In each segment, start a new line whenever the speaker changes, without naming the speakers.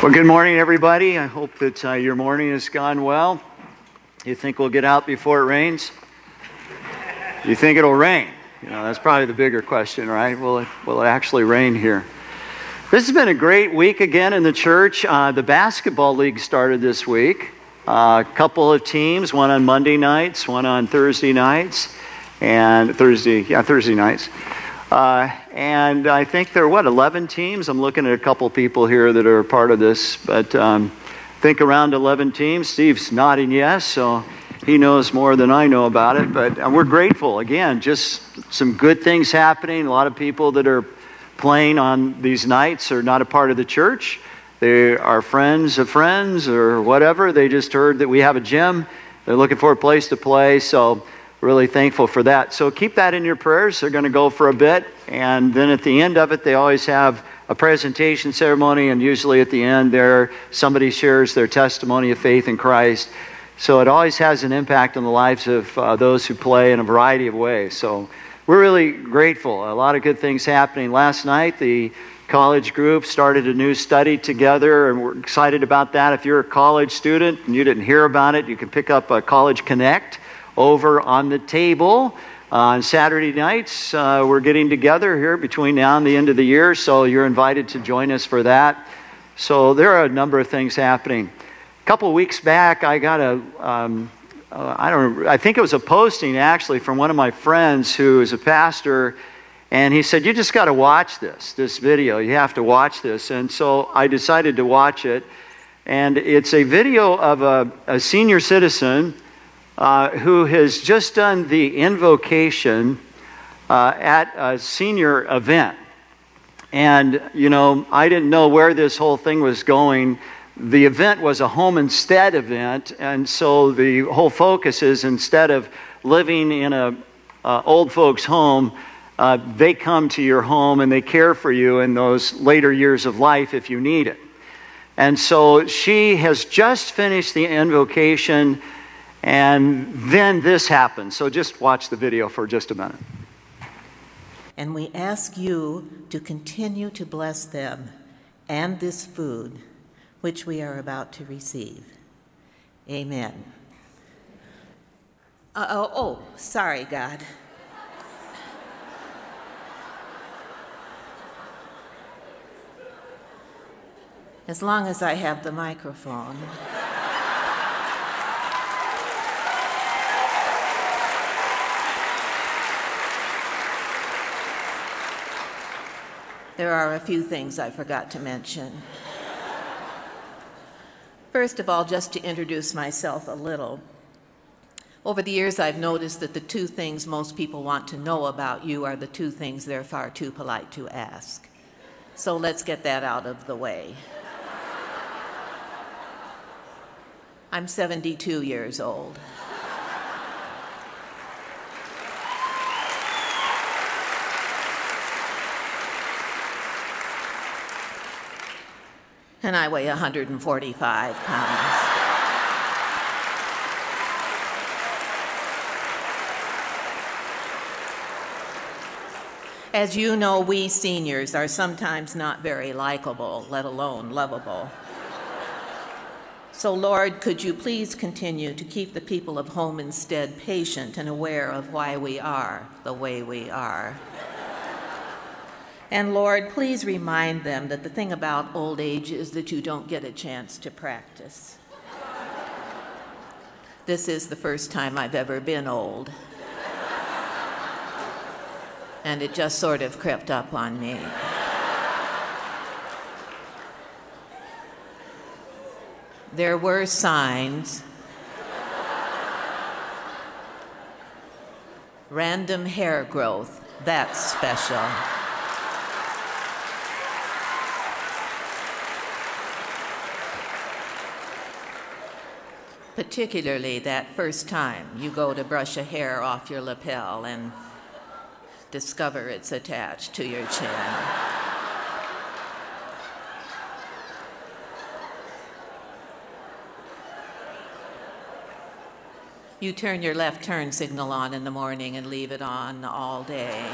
Well, good morning, everybody. I hope that your morning has gone well. You think we'll get out before it rains? You think it'll rain? You know, that's probably the bigger question, right? Will it actually rain here? This has been a great week again in the church. The basketball league started this week. A couple of teams, one on Monday nights, one on Thursday nights, and Thursday nights. And I think there are, 11 teams? I'm looking at a couple people here that are part of this, but I think around 11 teams. Steve's nodding yes, so he knows more than I know about it. But we're grateful. Again, just some good things happening. A lot of people that are playing on these nights are not a part of the church. They are friends of friends or whatever. They just heard that we have a gym. They're looking for a place to play, so really thankful for that. So keep that in your prayers. They're going to go for a bit, and then at the end of it, they always have a presentation ceremony, and usually at the end there, somebody shares their testimony of faith in Christ. So it always has an impact on the lives of those who play in a variety of ways. So we're really grateful. A lot of good things happening. Last night, the college group started a new study together, and we're excited about that. If you're a college student and you didn't hear about it, you can pick up a College Connect over on the table. On Saturday nights, we're getting together here between now and the end of the year, so you're invited to join us for that. So there are a number of things happening. A couple weeks back, I got I think it was a posting actually from one of my friends who is a pastor, and he said, "You just got to watch this video. You have to watch this." And so I decided to watch it, and it's a video of a senior citizen who has just done the invocation at a senior event. And, you know, I didn't know where this whole thing was going. The event was a home instead event, and so the whole focus is instead of living in a old folks' home, they come to your home and they care for you in those later years of life if you need it. And so she has just finished the invocation, and then this happens. So just watch the video for just a minute.
And we ask you to continue to bless them and this food which we are about to receive. Amen. Sorry, God. As long as I have the microphone. There are a few things I forgot to mention. First of all, just to introduce myself a little. Over the years, I've noticed that the two things most people want to know about you are the two things they're far too polite to ask. So let's get that out of the way. I'm 72 years old. And I weigh 145 pounds. As you know, we seniors are sometimes not very likable, let alone lovable. So, Lord, could you please continue to keep the people of Home Instead patient and aware of why we are the way we are. And Lord, please remind them that the thing about old age is that you don't get a chance to practice. This is the first time I've ever been old. And it just sort of crept up on me. There were signs. Random hair growth, that's special. Particularly that first time you go to brush a hair off your lapel and discover it's attached to your chin. You turn your left turn signal on in the morning and leave it on all day.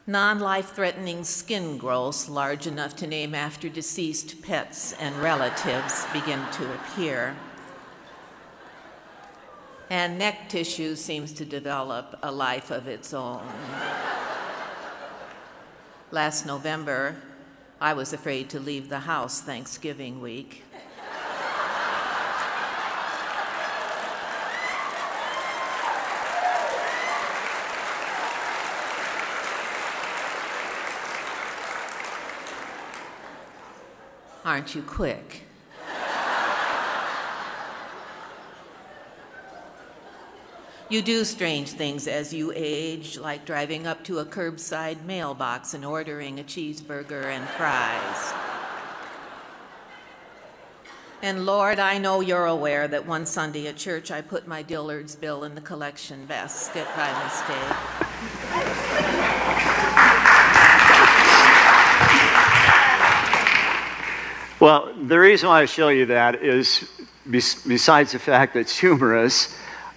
Non-life-threatening skin growths large enough to name after deceased pets and relatives begin to appear. And neck tissue seems to develop a life of its own. Last November, I was afraid to leave the house Thanksgiving week. Aren't you quick? You do strange things as you age, like driving up to a curbside mailbox and ordering a cheeseburger and fries. And Lord, I know you're aware that one Sunday at church I put my Dillard's bill in the collection basket by mistake.
Well, the reason why I show you that is, besides the fact that it's humorous,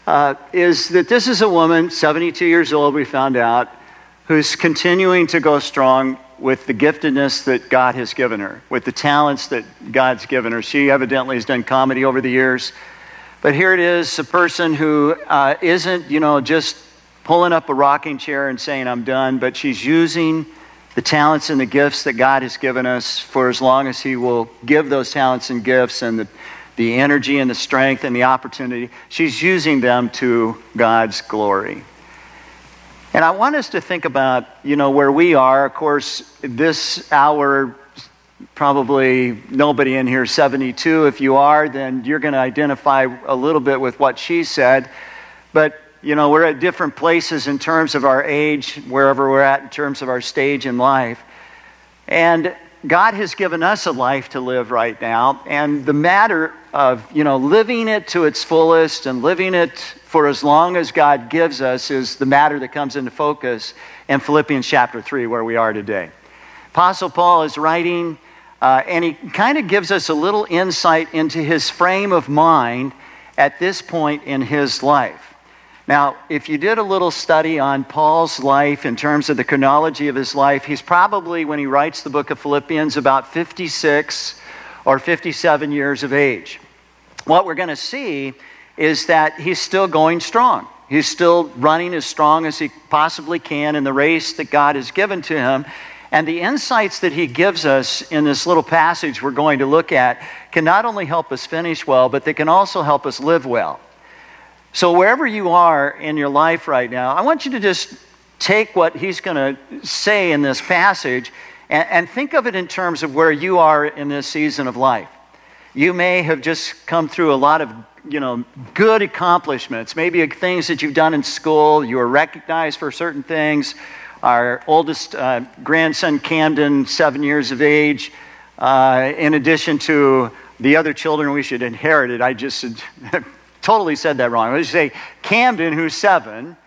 is that this is a woman, 72 years old, we found out, who's continuing to go strong with the giftedness that God has given her, with the talents that God's given her. She evidently has done comedy over the years. But here it is, a person who isn't, just pulling up a rocking chair and saying, I'm done, but she's using the talents and the gifts that God has given us for as long as He will give those talents and gifts and the energy and the strength and the opportunity. She's using them to God's glory. And I want us to think about, where we are. Of course, this hour, probably nobody in here is 72. If you are, then you're going to identify a little bit with what she said. But, we're at different places in terms of our age, wherever we're at in terms of our stage in life. And God has given us a life to live right now, and the matter of, living it to its fullest and living it for as long as God gives us is the matter that comes into focus in Philippians chapter 3, where we are today. Apostle Paul is writing, and he kind of gives us a little insight into his frame of mind at this point in his life. Now, if you did a little study on Paul's life in terms of the chronology of his life, he's probably, when he writes the book of Philippians, about 56 or 57 years of age. What we're going to see is that he's still going strong. He's still running as strong as he possibly can in the race that God has given to him. And the insights that he gives us in this little passage we're going to look at can not only help us finish well, but they can also help us live well. So wherever you are in your life right now, I want you to just take what he's going to say in this passage and think of it in terms of where you are in this season of life. You may have just come through a lot of, good accomplishments, maybe things that you've done in school. You were recognized for certain things. Our oldest grandson, Camden, 7 years of age, in addition to the other children we should inherit it, I just totally said that wrong. Let's say Camden, who is 7,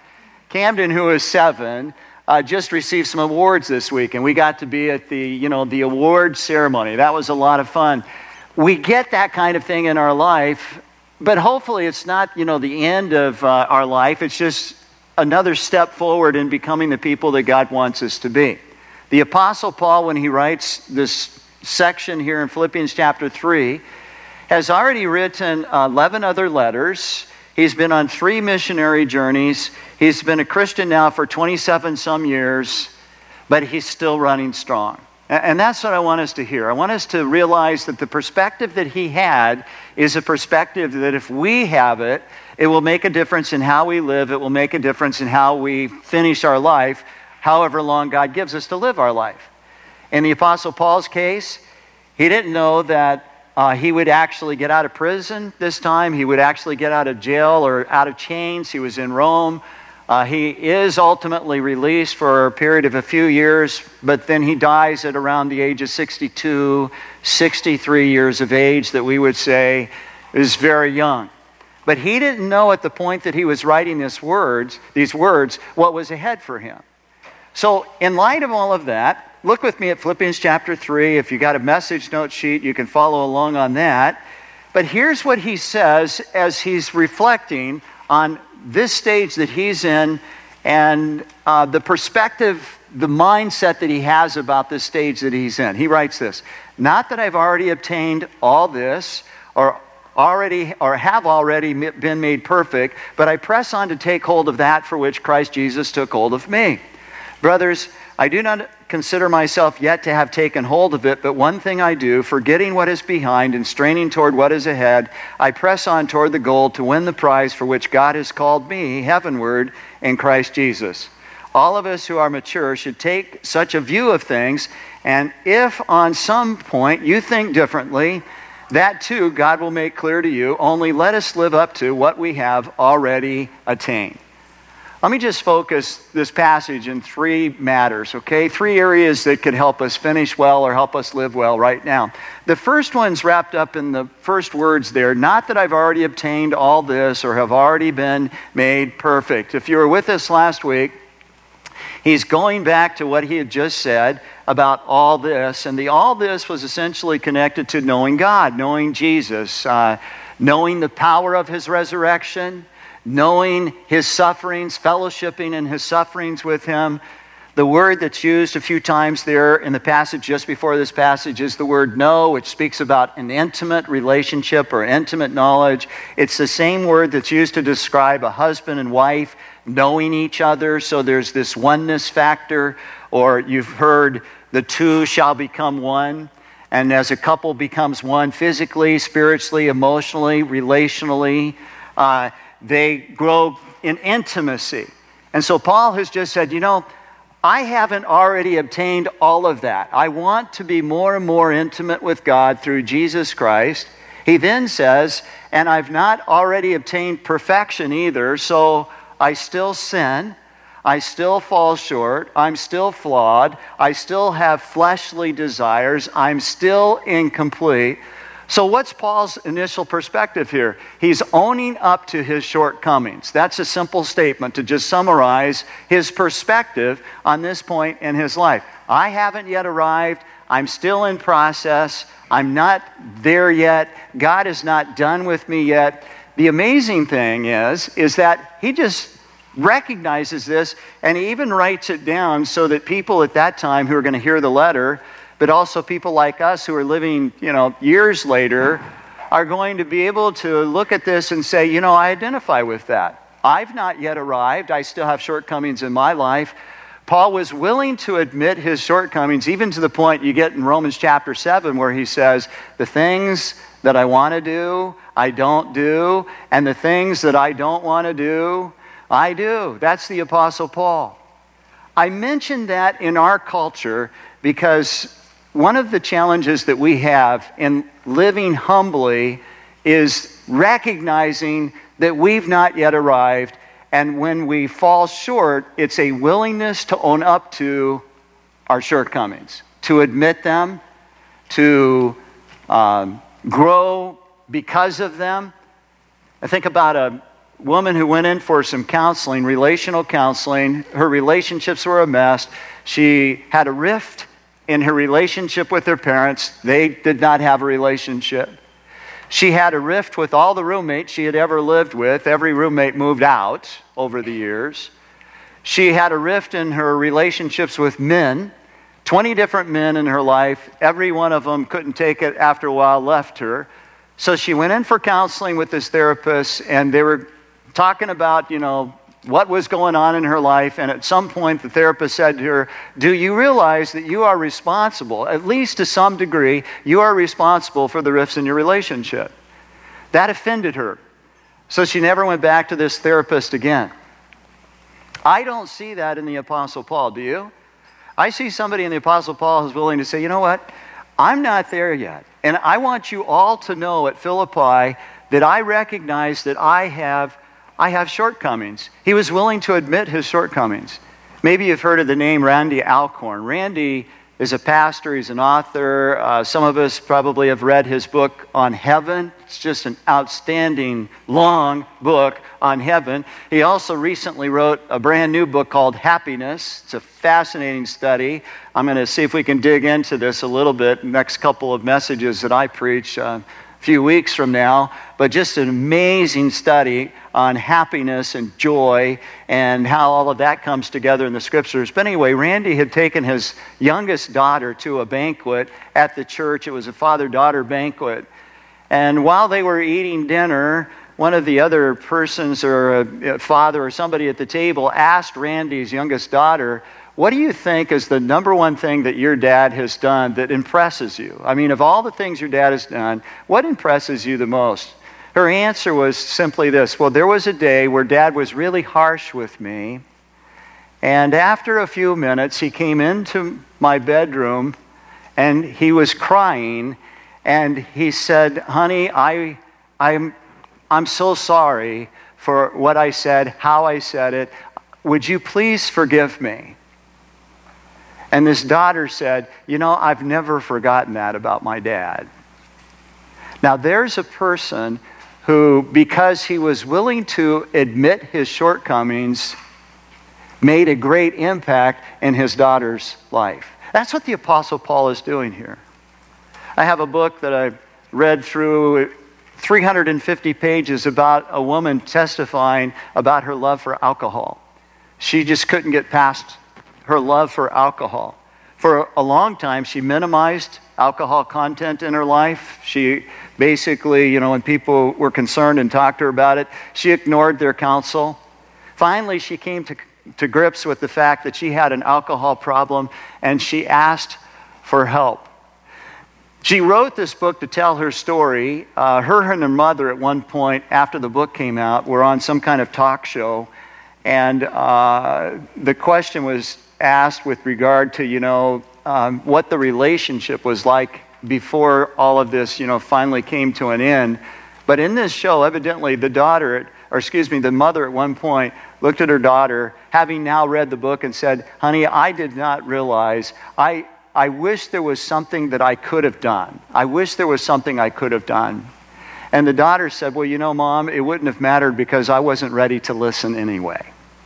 just received some awards this week, and we got to be at the award ceremony. That was a lot of fun. We get that kind of thing in our life, but hopefully it's not, the end of our life. It's just another step forward in becoming the people that God wants us to be. The Apostle Paul, when he writes this section here in Philippians chapter 3, has already written 11 other letters. He's been on 3 missionary journeys. He's been a Christian now for 27 some years, but he's still running strong. And that's what I want us to hear. I want us to realize that the perspective that he had is a perspective that if we have it, it will make a difference in how we live. It will make a difference in how we finish our life, however long God gives us to live our life. In the Apostle Paul's case, he didn't know that he would actually get out of prison this time. He would actually get out of jail or out of chains. He was in Rome. He is ultimately released for a period of a few years, but then he dies at around the age of 62, 63 years of age, that we would say is very young. But he didn't know at the point that he was writing these words, what was ahead for him. So in light of all of that, look with me at Philippians chapter 3. If you got a message note sheet, you can follow along on that. But here's what he says as he's reflecting on this stage that he's in and the perspective the mindset that he has about this stage that he's in. He writes this, "Not that I've already obtained all this or have already been made perfect, but I press on to take hold of that for which Christ Jesus took hold of me. Brothers, I do not consider myself yet to have taken hold of it, but one thing I do, forgetting what is behind and straining toward what is ahead, I press on toward the goal to win the prize for which God has called me heavenward in Christ Jesus." All of us who are mature should take such a view of things, and if on some point you think differently, that too God will make clear to you. Only let us live up to what we have already attained. Let me just focus this passage in three matters, okay? Three areas that could help us finish well or help us live well right now. The first one's wrapped up in the first words there, "Not that I've already obtained all this or have already been made perfect." If you were with us last week, he's going back to what he had just said about all this, and the all this was essentially connected to knowing God, knowing Jesus, knowing the power of his resurrection, knowing his sufferings, fellowshipping in his sufferings with him. The word that's used a few times there in the passage just before this passage is the word know, which speaks about an intimate relationship or intimate knowledge. It's the same word that's used to describe a husband and wife knowing each other, so there's this oneness factor, or you've heard the two shall become one. And as a couple becomes one physically, spiritually, emotionally, relationally, they grow in intimacy. And so Paul has just said, I haven't already obtained all of that. I want to be more and more intimate with God through Jesus Christ. He then says, and I've not already obtained perfection either, so I still sin. I still fall short. I'm still flawed. I still have fleshly desires. I'm still incomplete. So what's Paul's initial perspective here? He's owning up to his shortcomings. That's a simple statement to just summarize his perspective on this point in his life. I haven't yet arrived. I'm still in process. I'm not there yet. God is not done with me yet. The amazing thing is that he just recognizes this, and he even writes it down so that people at that time who are going to hear the letter, but also people like us who are living, years later, are going to be able to look at this and say, I identify with that. I've not yet arrived. I still have shortcomings in my life. Paul was willing to admit his shortcomings, even to the point you get in Romans chapter 7, where he says, the things that I want to do, I don't do, and the things that I don't want to do, I do. That's the Apostle Paul. I mention that in our culture because one of the challenges that we have in living humbly is recognizing that we've not yet arrived, and when we fall short, it's a willingness to own up to our shortcomings, to admit them, to grow because of them. I think about a woman who went in for some counseling, relational counseling. Her relationships were a mess. She had a rift in her relationship with her parents. They did not have a relationship. She had a rift with all the roommates she had ever lived with. Every roommate moved out over the years. She had a rift in her relationships with men. 20 different men in her life. Every one of them couldn't take it after a while, left her. So she went in for counseling with this therapist, and they were talking about, what was going on in her life. And at some point, the therapist said to her, do you realize that you are responsible, at least to some degree, you are responsible for the rifts in your relationship? That offended her. So she never went back to this therapist again. I don't see that in the Apostle Paul, do you? I see somebody in the Apostle Paul who's willing to say, you know what? I'm not there yet. And I want you all to know at Philippi that I recognize that I have shortcomings. He was willing to admit his shortcomings. Maybe you've heard of the name Randy Alcorn. Randy is a pastor. He's an author. Some of us probably have read his book on heaven. It's just an outstanding, long book on heaven. He also recently wrote a brand new book called Happiness. It's a fascinating study. I'm going to see if we can dig into this a little bit. Next couple of messages that I preach, few weeks from now, but just an amazing study on happiness and joy and how all of that comes together in the scriptures. But anyway, Randy had taken his youngest daughter to a banquet at the church. It was a father-daughter banquet. And while they were eating dinner, one of the other persons, or a father or somebody at the table, asked Randy's youngest daughter, "What do you think is the number one thing that your dad has done that impresses you? I mean, of all the things your dad has done, what impresses you the most?" Her answer was simply this: "Well, there was a day where Dad was really harsh with me, and after a few minutes, he came into my bedroom, and he was crying, and he said, 'Honey, I'm so sorry for what I said, how I said it. Would you please forgive me?'" And this daughter said, "You know, I've never forgotten that about my dad." Now, there's a person who, because he was willing to admit his shortcomings, made a great impact in his daughter's life. That's what the Apostle Paul is doing here. I have a book that I read through, 350 pages, about a woman testifying about her love for alcohol. She just couldn't get past her love for alcohol. For a long time, she minimized alcohol content in her life. She basically, when people were concerned and talked to her about it, she ignored their counsel. Finally, she came to grips with the fact that she had an alcohol problem, and she asked for help. She wrote this book to tell her story. Her and her mother, at one point, after the book came out, were on some kind of talk show, and the question was asked with regard to, what the relationship was like before all of this, finally came to an end. But in this show, evidently, the mother at one point looked at her daughter, having now read the book, and said, "Honey, I did not realize, I wish there was something that I could have done. I wish there was something I could have done." And the daughter said, "Well, Mom, it wouldn't have mattered because I wasn't ready to listen anyway."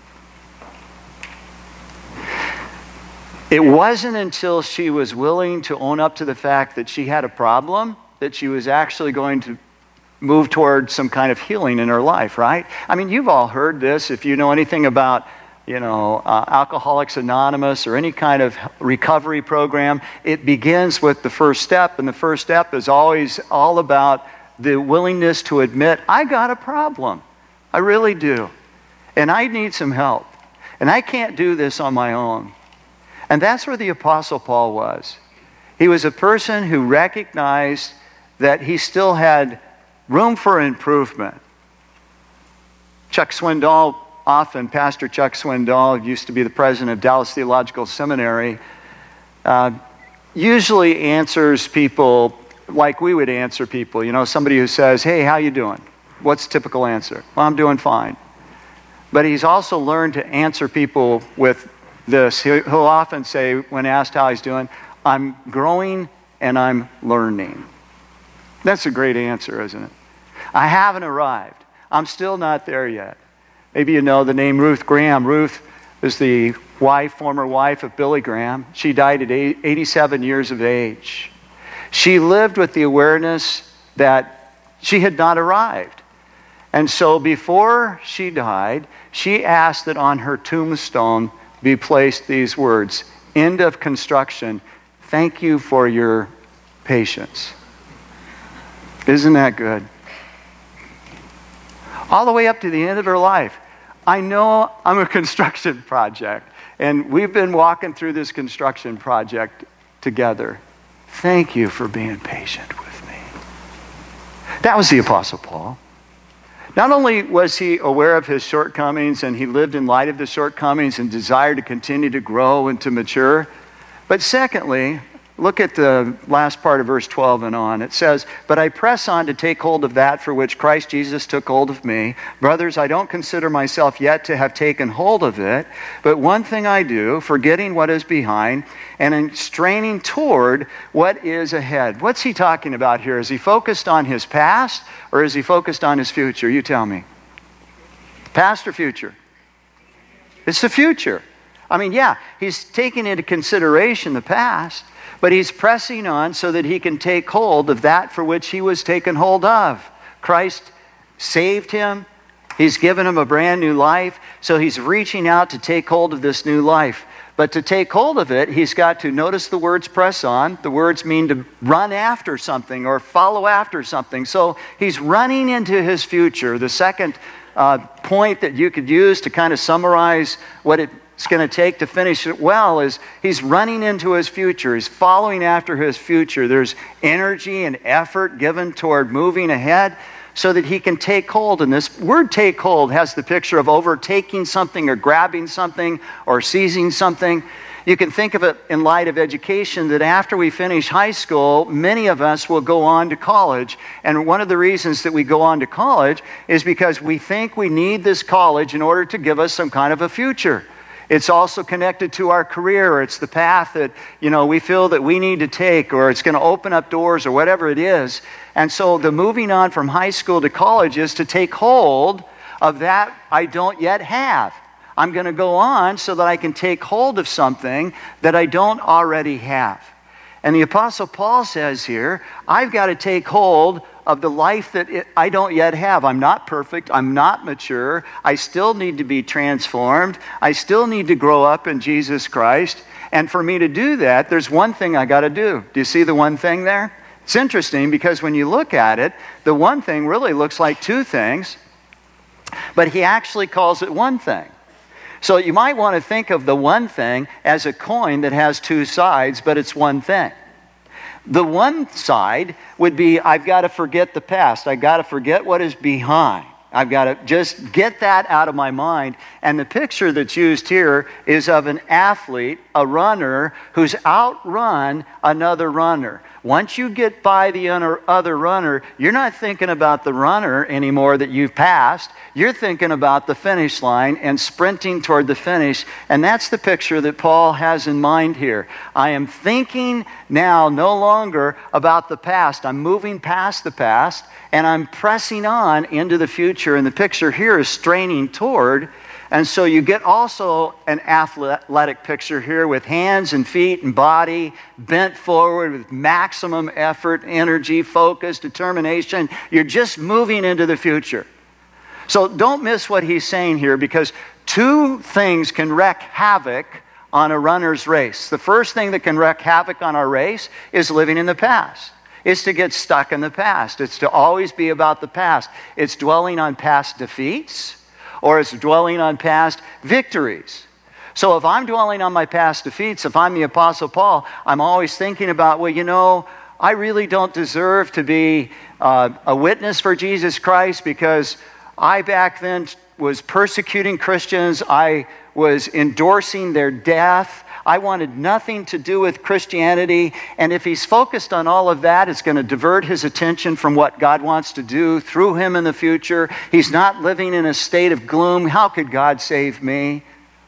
It wasn't until she was willing to own up to the fact that she had a problem that she was actually going to move toward some kind of healing in her life, right? I mean, you've all heard this. If you know anything about, Alcoholics Anonymous or any kind of recovery program, it begins with the first step, and the first step is always all about the willingness to admit, I got a problem. I really do. And I need some help. And I can't do this on my own. And that's where the Apostle Paul was. He was a person who recognized that he still had room for improvement. Pastor Chuck Swindoll, used to be the president of Dallas Theological Seminary, usually answers people like we would answer people. Somebody who says, "Hey, how you doing?" What's the typical answer? "Well, I'm doing fine." But he's also learned to answer people with this. He'll often say, when asked how he's doing, "I'm growing and I'm learning." That's a great answer, isn't it? I haven't arrived. I'm still not there yet. Maybe you know the name Ruth Graham. Ruth is the former wife of Billy Graham. She died at 87 years of age. She lived with the awareness that she had not arrived. And so before she died, she asked that on her tombstone be placed these words: "End of construction. Thank you for your patience." Isn't that good? All the way up to the end of her life. I know I'm a construction project, and we've been walking through this construction project together. Thank you for being patient with me. That was the Apostle Paul. Not only was he aware of his shortcomings, and he lived in light of the shortcomings and desired to continue to grow and to mature, but secondly, look at the last part of verse 12 and on. It says, "But I press on to take hold of that for which Christ Jesus took hold of me. Brothers, I don't consider myself yet to have taken hold of it, but one thing I do, forgetting what is behind and in straining toward what is ahead." What's he talking about here? Is he focused on his past, or is he focused on his future? You tell me. Past or future? It's the future. I mean, yeah, he's taking into consideration the past, But he's pressing on so that he can take hold of that for which he was taken hold of. Christ saved him. He's given him a brand new life. So he's reaching out to take hold of this new life. But to take hold of it, he's got to notice the words press on. The words mean to run after something or follow after something. So he's running into his future. The second point that you could use to kind of summarize what it's going to take to finish it well is he's running into his future. He's following after his future. There's energy and effort given toward moving ahead so that he can take hold. And this word take hold has the picture of overtaking something or grabbing something or seizing something. You can think of it in light of education that after we finish high school, many of us will go on to college. And one of the reasons that we go on to college is because we think we need this college in order to give us some kind of a future. It's also connected to our career. It's the path that, we feel that we need to take, or it's going to open up doors or whatever it is. And so the moving on from high school to college is to take hold of that I don't yet have. I'm going to go on so that I can take hold of something that I don't already have. And the Apostle Paul says here, I've got to take hold of the life that I don't yet have. I'm not perfect. I'm not mature. I still need to be transformed. I still need to grow up in Jesus Christ. And for me to do that, there's one thing I got to do. Do you see the one thing there? It's interesting because when you look at it, the one thing really looks like two things, but he actually calls it one thing. So you might want to think of the one thing as a coin that has two sides, but it's one thing. The one side would be, I've got to forget the past. I've got to forget what is behind. I've got to just get that out of my mind. And the picture that's used here is of an athlete, a runner, who's outrun another runner. Once you get by the other runner, you're not thinking about the runner anymore that you've passed. You're thinking about the finish line and sprinting toward the finish. And that's the picture that Paul has in mind here. I am thinking now no longer about the past. I'm moving past the past and I'm pressing on into the future. And the picture here is straining toward. And so you get also an athletic picture here with hands and feet and body bent forward with maximum effort, energy, focus, determination. You're just moving into the future. So don't miss what he's saying here, because two things can wreak havoc on a runner's race. The first thing that can wreak havoc on our race is living in the past. It's to get stuck in the past. It's to always be about the past. It's dwelling on past defeats, or it's dwelling on past victories. So if I'm dwelling on my past defeats, if I'm the Apostle Paul, I'm always thinking about, I really don't deserve to be a witness for Jesus Christ, because I back then was persecuting Christians. I was endorsing their death. I wanted nothing to do with Christianity. And if he's focused on all of that, it's going to divert his attention from what God wants to do through him in the future. He's not living in a state of gloom. How could God save me?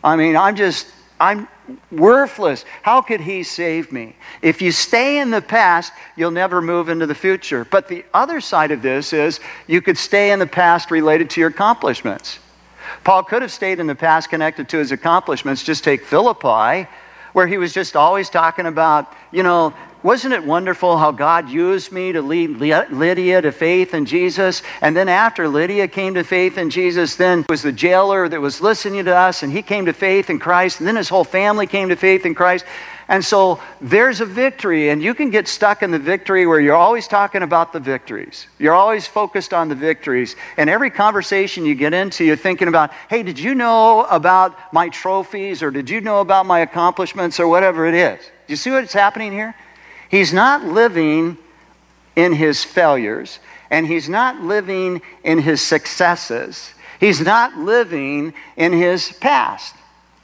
I'm worthless. How could he save me? If you stay in the past, you'll never move into the future. But the other side of this is you could stay in the past related to your accomplishments. Paul could have stayed in the past connected to his accomplishments. Just take Philippi, where he was just always talking about, wasn't it wonderful how God used me to lead Lydia to faith in Jesus? And then after Lydia came to faith in Jesus, then was the jailer that was listening to us, and he came to faith in Christ, and then his whole family came to faith in Christ. And so there's a victory, and you can get stuck in the victory where you're always talking about the victories. You're always focused on the victories. And every conversation you get into, you're thinking about, hey, did you know about my trophies, or did you know about my accomplishments, or whatever it is? Do you see what's happening here? He's not living in his failures, and he's not living in his successes. He's not living in his past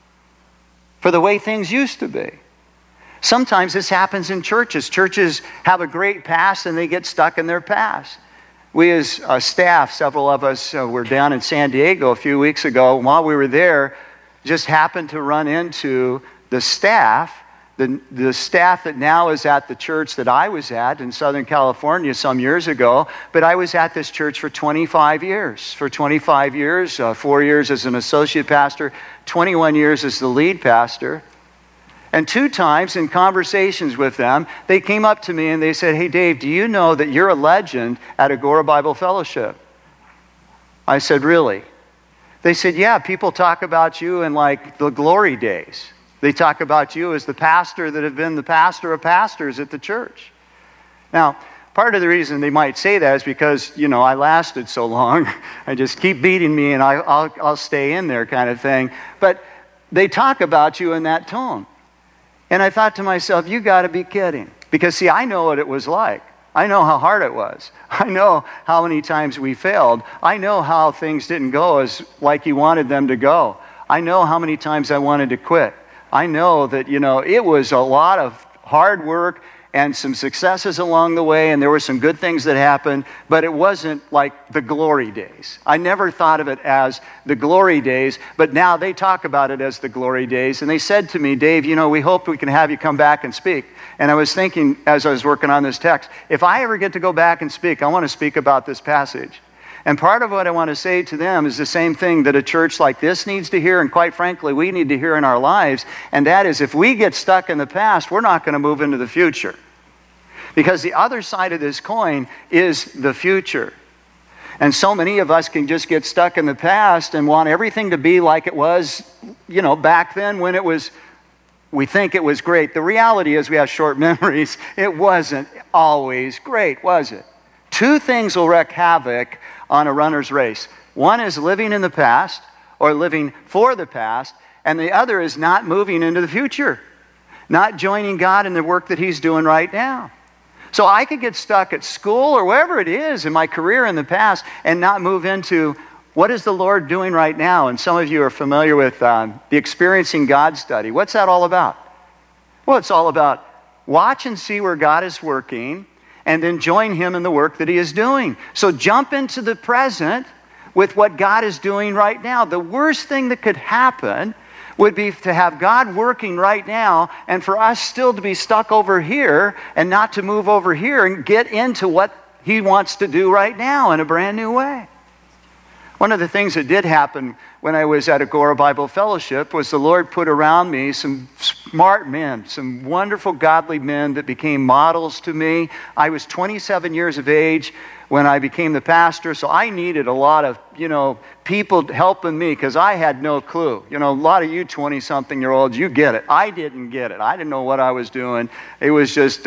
for the way things used to be. Sometimes this happens in churches. Churches have a great past and they get stuck in their past. We as a staff, several of us were down in San Diego a few weeks ago. While we were there, just happened to run into the staff, the staff that now is at the church that I was at in Southern California some years ago. But I was at this church for 25 years. For 25 years, 4 years as an associate pastor, 21 years as the lead pastor. And 2 times in conversations with them, they came up to me and they said, "Hey, Dave, do you know that you're a legend at Agora Bible Fellowship?" I said, "Really?" They said, "Yeah, people talk about you in like the glory days. They talk about you as the pastor that have been the pastor of pastors at the church." Now, part of the reason they might say that is because, I lasted so long. I just keep beating me and I'll stay in there kind of thing. But they talk about you in that tone. And I thought to myself, you got to be kidding. Because, see, I know what it was like. I know how hard it was. I know how many times we failed. I know how things didn't go as like you wanted them to go. I know how many times I wanted to quit. I know that, it was a lot of hard work and some successes along the way, and there were some good things that happened, but it wasn't like the glory days. I never thought of it as the glory days, but now they talk about it as the glory days. And they said to me, "Dave, we hope we can have you come back and speak." And I was thinking, as I was working on this text, if I ever get to go back and speak, I want to speak about this passage. And part of what I want to say to them is the same thing that a church like this needs to hear, and quite frankly, we need to hear in our lives, and that is if we get stuck in the past, we're not going to move into the future. Because the other side of this coin is the future. And so many of us can just get stuck in the past and want everything to be like it was, back then when we think it was great. The reality is we have short memories. It wasn't always great, was it? 2 things will wreak havoc on a runner's race. One is living in the past or living for the past, and the other is not moving into the future, not joining God in the work that He's doing right now. So I could get stuck at school or wherever it is in my career in the past and not move into what is the Lord doing right now. And some of you are familiar with the Experiencing God study. What's that all about? Well, it's all about watch and see where God is working and then join Him in the work that He is doing. So jump into the present with what God is doing right now. The worst thing that could happen would be to have God working right now and for us still to be stuck over here and not to move over here and get into what He wants to do right now in a brand new way. One of the things that did happen when I was at Agora Bible Fellowship was the Lord put around me some smart men, some wonderful godly men that became models to me. I was 27 years of age when I became the pastor, so I needed a lot of, people helping me because I had no clue. A lot of you 20-something-year-olds, you get it. I didn't get it. I didn't know what I was doing. It was just...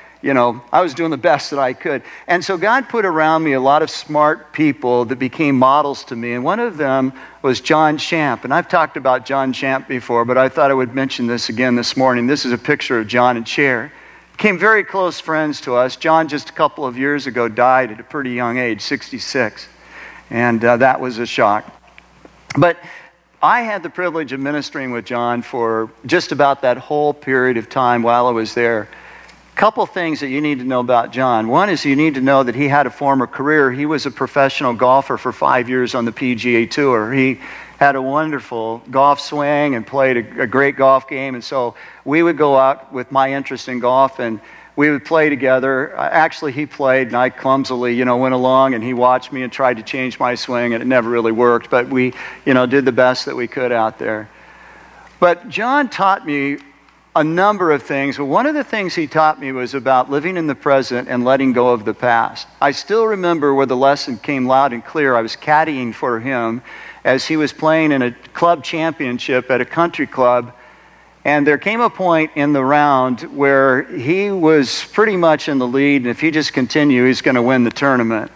I was doing the best that I could. And so God put around me a lot of smart people that became models to me. And one of them was John Champ. And I've talked about John Champ before, but I thought I would mention this again this morning. This is a picture of John and Cher. Became very close friends to us. John just a couple of years ago died at a pretty young age, 66. And that was a shock. But I had the privilege of ministering with John for just about that whole period of time while I was there. Couple things that you need to know about John. One is you need to know that he had a former career. He was a professional golfer for 5 years on the PGA Tour. He had a wonderful golf swing and played a great golf game. And so we would go out with my interest in golf and we would play together. Actually, he played and I clumsily, went along and he watched me and tried to change my swing and it never really worked. But we, did the best that we could out there. But John taught me a number of things. But one of the things he taught me was about living in the present and letting go of the past. I still remember where the lesson came loud and clear. I was caddying for him as he was playing in a club championship at a country club. And there came a point in the round where he was pretty much in the lead. And if he just continued, he's going to win the tournament.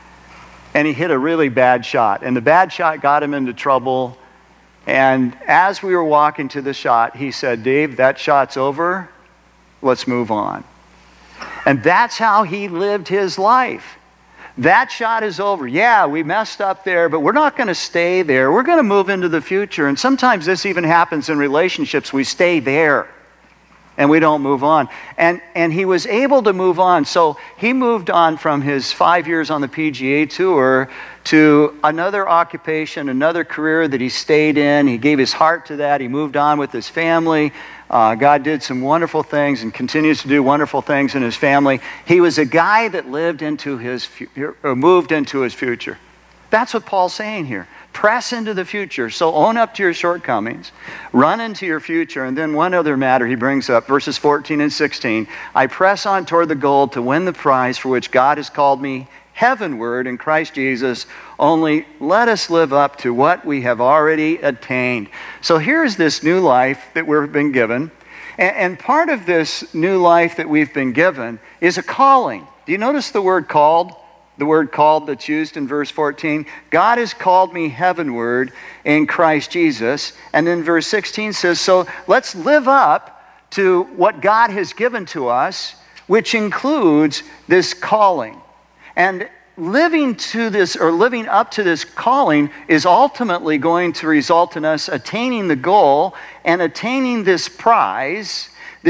And he hit a really bad shot. And the bad shot got him into trouble. And as we were walking to the shot, he said, "Dave, that shot's over. Let's move on." And that's how he lived his life. That shot is over. Yeah, we messed up there, but we're not going to stay there. We're going to move into the future. And sometimes this even happens in relationships. We stay there and we don't move on. And he was able to move on. So he moved on from his 5 years on the PGA Tour to another occupation, another career that he stayed in. He gave his heart to that. He moved on with his family. God did some wonderful things and continues to do wonderful things in his family. He was a guy that lived into his moved into his future. That's what Paul's saying here. Press into the future. So own up to your shortcomings. Run into your future. And then one other matter he brings up, verses 14 and 16. I press on toward the goal to win the prize for which God has called me heavenward in Christ Jesus. Only let us live up to what we have already attained. So here's this new life that we've been given. And part of this new life that we've been given is a calling. Do you notice the word called? The word called that's used in verse 14. God has called me heavenward in Christ Jesus. And then verse 16 says, so let's live up to what God has given to us, which includes this calling. And living to this, or living up to this calling, is ultimately going to result in us attaining the goal and attaining this prize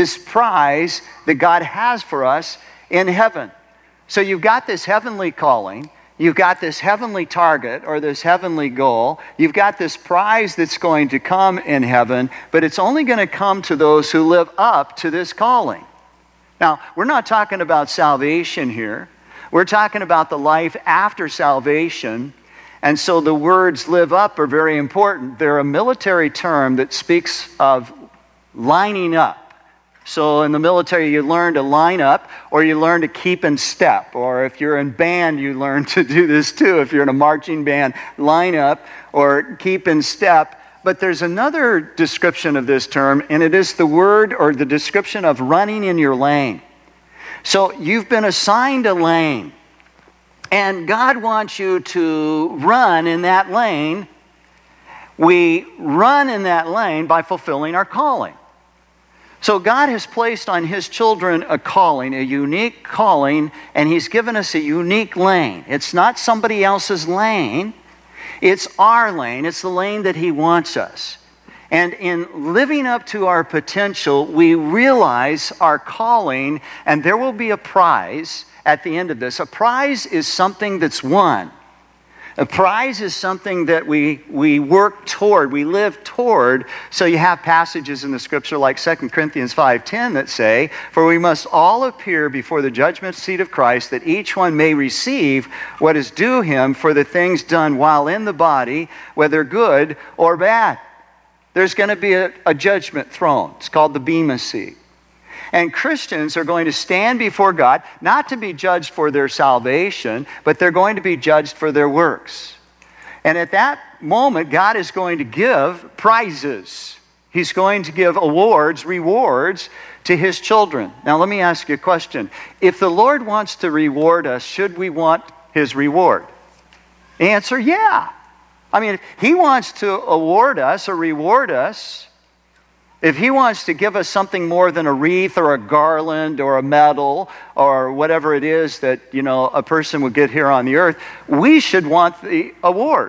that God has for us in heaven. So you've got this heavenly calling, you've got this heavenly target or this heavenly goal, you've got this prize that's going to come in heaven, but it's only going to come to those who live up to this calling. Now, we're not talking about salvation here. We're talking about the life after salvation. And so the words live up are very important. They're a military term that speaks of lining up. So in the military, you learn to line up, or you learn to keep in step. Or if you're in band, you learn to do this too. If you're in a marching band, line up or keep in step. But there's another description of this term, and it is the word or the description of running in your lane. So you've been assigned a lane, and God wants you to run in that lane. We run in that lane by fulfilling our calling. So God has placed on His children a calling, a unique calling, and He's given us a unique lane. It's not somebody else's lane. It's our lane. It's the lane that He wants us. And in living up to our potential, we realize our calling, and there will be a prize at the end of this. A prize is something that's won. A prize is something that we work toward, we live toward. So you have passages in the Scripture like 2 Corinthians 5:10 that say, for we must all appear before the judgment seat of Christ, that each one may receive what is due him for the things done while in the body, whether good or bad. There's going to be a judgment throne. It's called the Bema seat. And Christians are going to stand before God, not to be judged for their salvation, but they're going to be judged for their works. And at that moment, God is going to give prizes. He's going to give awards, rewards to His children. Now, let me ask you a question. If the Lord wants to reward us, should we want His reward? Answer, yeah. I mean, if He wants to award us or reward us, if He wants to give us something more than a wreath or a garland or a medal or whatever it is that, a person would get here on the earth, we should want the award.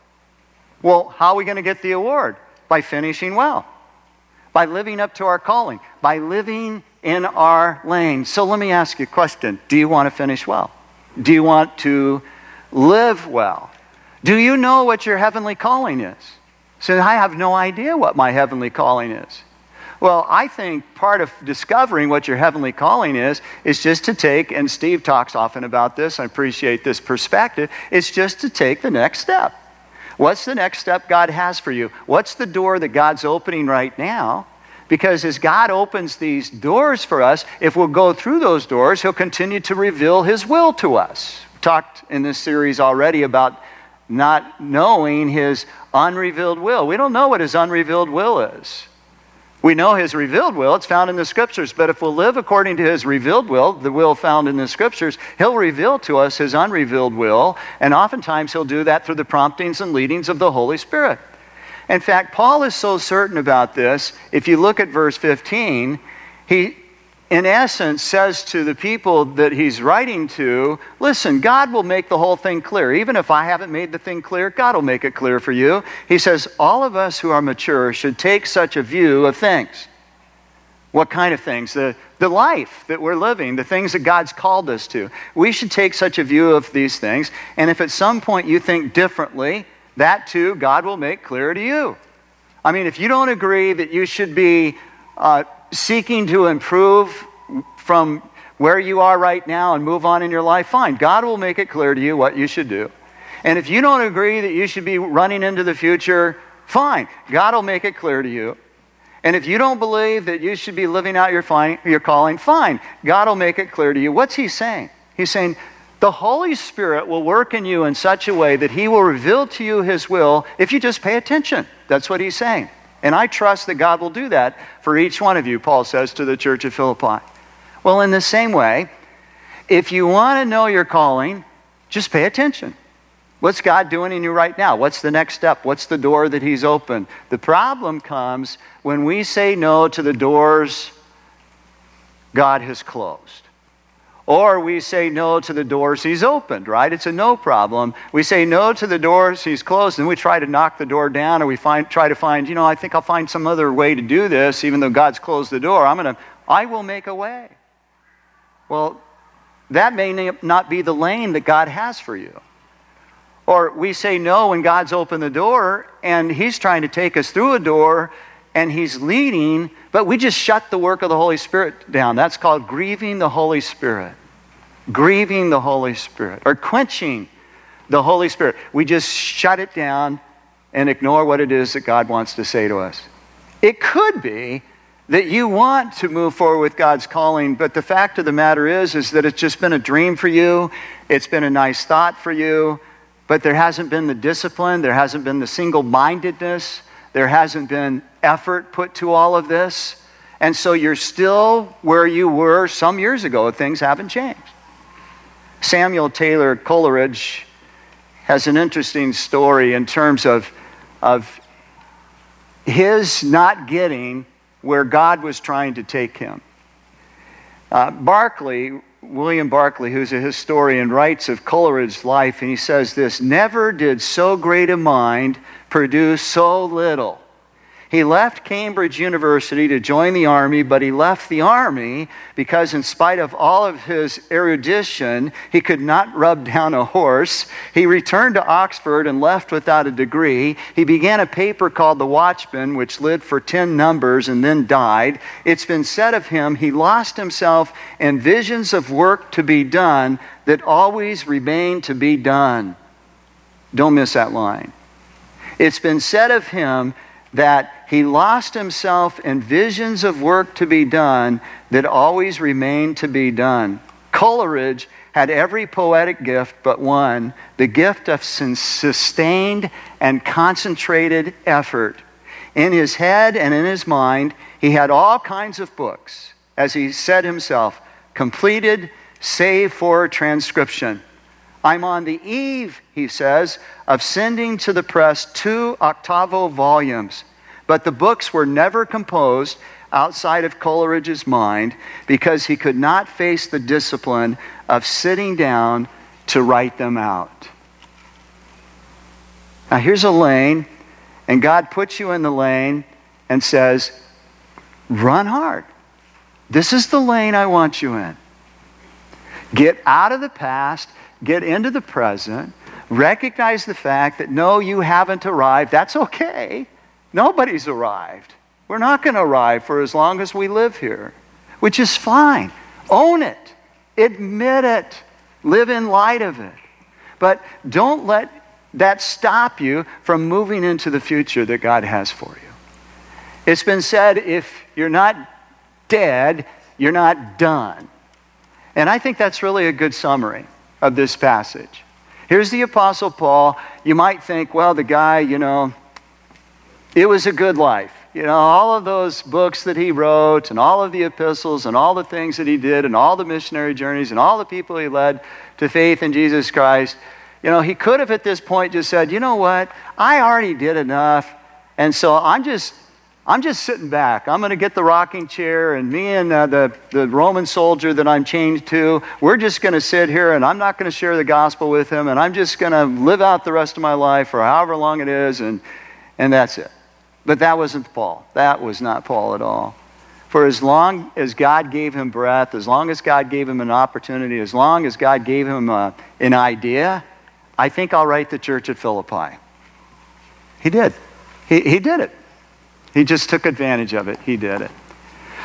Well, how are we going to get the award? By finishing well. By living up to our calling. By living in our lane. So let me ask you a question. Do you want to finish well? Do you want to live well? Do you know what your heavenly calling is? So I have no idea what my heavenly calling is. Well, I think part of discovering what your heavenly calling is just to take, and Steve talks often about this, I appreciate this perspective, it's just to take the next step. What's the next step God has for you? What's the door that God's opening right now? Because as God opens these doors for us, if we'll go through those doors, He'll continue to reveal His will to us. We talked in this series already about not knowing His unrevealed will. We don't know what His unrevealed will is. We know His revealed will. It's found in the Scriptures. But if we'll live according to His revealed will, the will found in the Scriptures, He'll reveal to us His unrevealed will. And oftentimes He'll do that through the promptings and leadings of the Holy Spirit. In fact, Paul is so certain about this. If you look at verse 15, he, in essence, says to the people that he's writing to, listen, God will make the whole thing clear. Even if I haven't made the thing clear, God will make it clear for you. He says, all of us who are mature should take such a view of things. What kind of things? The life that we're living, the things that God's called us to. We should take such a view of these things. And if at some point you think differently, that too, God will make clear to you. I mean, if you don't agree that you should be seeking to improve from where you are right now and move on in your life, fine. God will make it clear to you what you should do. And if you don't agree that you should be running into the future, fine. God will make it clear to you. And if you don't believe that you should be living out your calling, fine. God will make it clear to you. What's he saying? He's saying the Holy Spirit will work in you in such a way that he will reveal to you his will if you just pay attention. That's what he's saying. And I trust that God will do that for each one of you, Paul says to the church at Philippi. Well, in the same way, if you want to know your calling, just pay attention. What's God doing in you right now? What's the next step? What's the door that he's opened? The problem comes when we say no to the doors God has closed. Or we say no to the doors he's opened, right? It's a no problem. We say no to the doors he's closed, and we try to knock the door down, or we try to find, I think I'll find some other way to do this, even though God's closed the door. I will make a way. Well, that may not be the lane that God has for you. Or we say no when God's opened the door, and he's trying to take us through a door, and he's leading, but we just shut the work of the Holy Spirit down. That's called grieving the Holy Spirit. Grieving the Holy Spirit. Or quenching the Holy Spirit. We just shut it down and ignore what it is that God wants to say to us. It could be that you want to move forward with God's calling, but the fact of the matter is that it's just been a dream for you. It's been a nice thought for you, but there hasn't been the discipline. There hasn't been the single-mindedness. There hasn't been effort put to all of this. And so you're still where you were some years ago. Things haven't changed. Samuel Taylor Coleridge has an interesting story in terms of his not getting where God was trying to take him. William Barclay, who's a historian, writes of Coleridge's life, and he says this: "Never did so great a mind produce so little. He left Cambridge University to join the army, but he left the army because in spite of all of his erudition, he could not rub down a horse. He returned to Oxford and left without a degree. He began a paper called The Watchman, which lived for 10 numbers and then died. It's been said of him, he lost himself in visions of work to be done that always remain to be done." Don't miss that line. It's been said of him that he lost himself in visions of work to be done that always remain to be done. Coleridge had every poetic gift but one, the gift of sustained and concentrated effort. In his head and in his mind, he had all kinds of books, as he said himself, completed save for transcription. "I'm on the eve," he says, "of sending to the press 2 octavo volumes. But the books were never composed outside of Coleridge's mind because he could not face the discipline of sitting down to write them out." Now here's a lane, and God puts you in the lane and says, run hard. This is the lane I want you in. Get out of the past, get into the present, recognize the fact that no, you haven't arrived. That's okay. Nobody's arrived. We're not going to arrive for as long as we live here, which is fine. Own it. Admit it. Live in light of it. But don't let that stop you from moving into the future that God has for you. It's been said, if you're not dead, you're not done. And I think that's really a good summary of this passage. Here's the Apostle Paul. You might think, well, the guy, it was a good life. All of those books that he wrote and all of the epistles and all the things that he did and all the missionary journeys and all the people he led to faith in Jesus Christ, he could have at this point just said, you know what, I already did enough, and so I'm just sitting back. I'm going to get the rocking chair, and me and the Roman soldier that I'm chained to, we're just going to sit here, and I'm not going to share the gospel with him, and I'm just going to live out the rest of my life for however long it is, and that's it. But that wasn't Paul. That was not Paul at all. For as long as God gave him breath, as long as God gave him an opportunity, as long as God gave him an idea, I think I'll write the church at Philippi. He did. He did it. He just took advantage of it. He did it.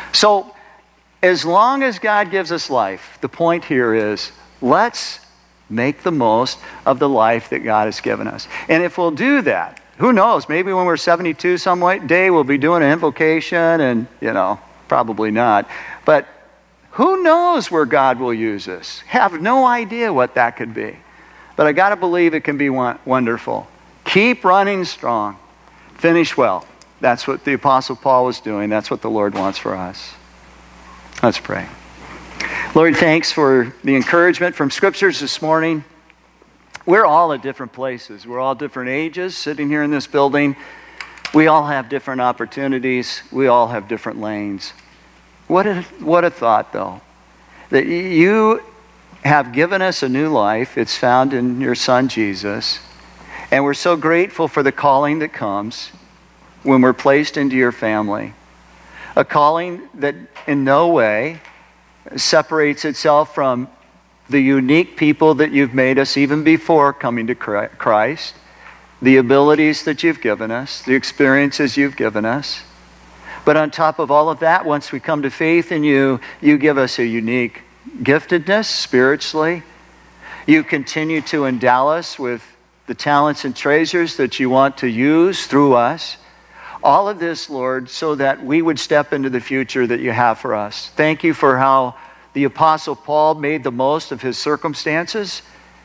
So, as long as God gives us life, the point here is, let's make the most of the life that God has given us. And if we'll do that, who knows, maybe when we're 72 some day we'll be doing an invocation and, probably not. But who knows where God will use us? Have no idea what that could be. But I got to believe it can be wonderful. Keep running strong. Finish well. That's what the Apostle Paul was doing. That's what the Lord wants for us. Let's pray. Lord, thanks for the encouragement from Scriptures this morning. We're all at different places. We're all different ages sitting here in this building. We all have different opportunities. We all have different lanes. What a thought, though, that you have given us a new life. It's found in your Son, Jesus. And we're so grateful for the calling that comes when we're placed into your family. A calling that in no way separates itself from the unique people that you've made us even before coming to Christ, the abilities that you've given us, the experiences you've given us. But on top of all of that, once we come to faith in you, you give us a unique giftedness spiritually. You continue to endow us with the talents and treasures that you want to use through us. All of this, Lord, so that we would step into the future that you have for us. Thank you for how the Apostle Paul made the most of his circumstances,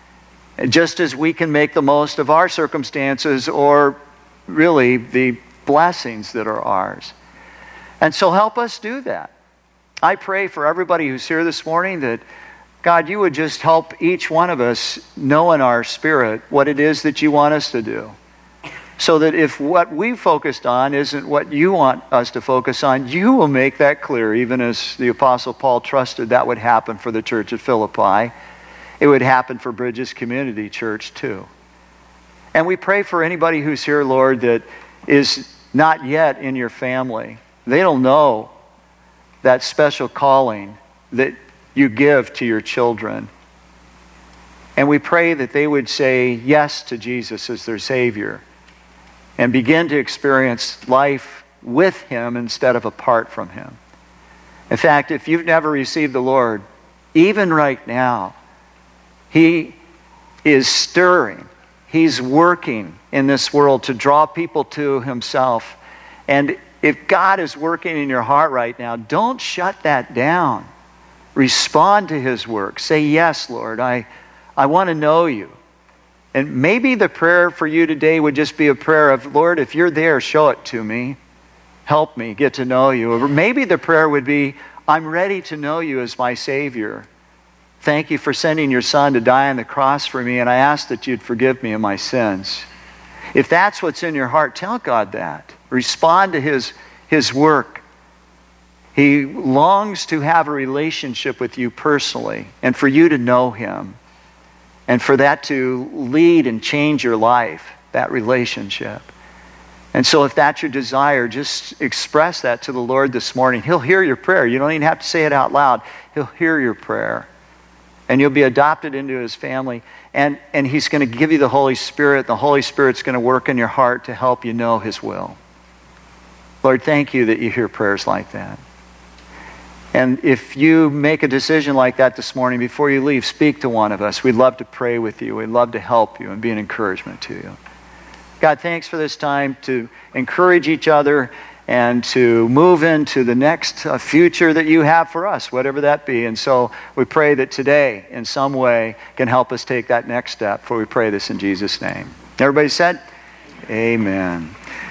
just as we can make the most of our circumstances, or really the blessings that are ours. And so help us do that. I pray for everybody who's here this morning that, God, you would just help each one of us know in our spirit what it is that you want us to do. So that if what we focused on isn't what you want us to focus on, you will make that clear, even as the Apostle Paul trusted that would happen for the church at Philippi. It would happen for Bridges Community Church too. And we pray for anybody who's here, Lord, that is not yet in your family. They don't know that special calling that you give to your children. And we pray that they would say yes to Jesus as their Savior and begin to experience life with Him instead of apart from Him. In fact, if you've never received the Lord, even right now, He is stirring. He's working in this world to draw people to Himself. And if God is working in your heart right now, don't shut that down. Respond to His work. Say, yes, Lord, I want to know you. And maybe the prayer for you today would just be a prayer of, Lord, if you're there, show it to me. Help me get to know you. Or maybe the prayer would be, I'm ready to know you as my Savior. Thank you for sending your Son to die on the cross for me, and I ask that you'd forgive me of my sins. If that's what's in your heart, tell God that. Respond to His work. He longs to have a relationship with you personally, and for you to know Him, and for that to lead and change your life, that relationship. And so if that's your desire, just express that to the Lord this morning. He'll hear your prayer. You don't even have to say it out loud. He'll hear your prayer. And you'll be adopted into His family. And He's going to give you the Holy Spirit. The Holy Spirit's going to work in your heart to help you know His will. Lord, thank you that you hear prayers like that. And if you make a decision like that this morning, before you leave, speak to one of us. We'd love to pray with you. We'd love to help you and be an encouragement to you. God, thanks for this time to encourage each other and to move into the next future that you have for us, whatever that be. And so we pray that today, in some way, can help us take that next step. For we pray this in Jesus' name. Everybody said, amen.